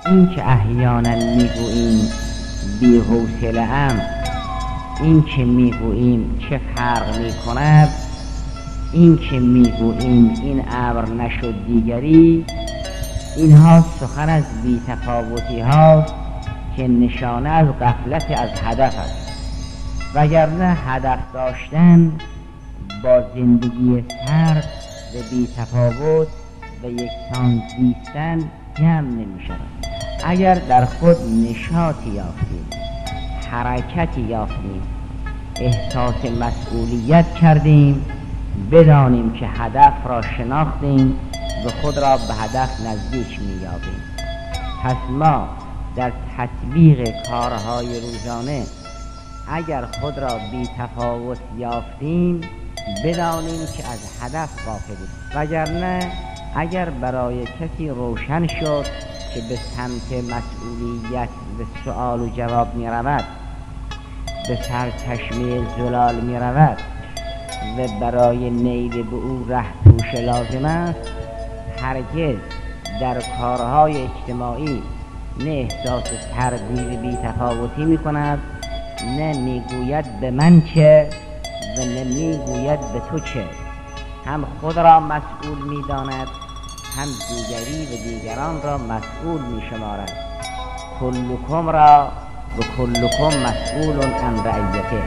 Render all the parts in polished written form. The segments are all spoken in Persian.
این که احیانا میگوییم بی حوصله ام، این که میگوییم چه فرق میکند، این که میگوییم این امر نشد دیگری، اینها سخن از بی تفاوتی هاست که نشانه از غفلت از هدف است. وگرنه هدف داشتن با زندگی سرد و بی تفاوت و یکسان زیستن جمع نمی شود. اگر در خود نشاطی یافتیم، حرکتی یافتیم، احساس مسئولیت کردیم، بدانیم که هدف را شناختیم و خود را به هدف نزدیک می یابیم. پس ما در تطبیق کارهای روزانه اگر خود را بی تفاوت یافتیم، بدانیم که از هدف غافلیم. وگرنه اگر برای کسی روشن شد که به سمت مسئولیت و سؤال و جواب می رود، به سرچشمه زلال می رود و برای نیل به او ره توش لازم است، هرگز در کارهای اجتماعی نه احساس تردید بی تفاوتی می کند، نه میگوید به من چه و نه میگوید به تو چه. هم خود را مسئول می داند، هم دیگری و دیگران را مسئول می شمارد. کلکم را و کلکم مسئول عن رعیته.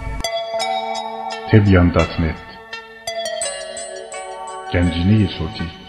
تبیان.net گنجینه صوتی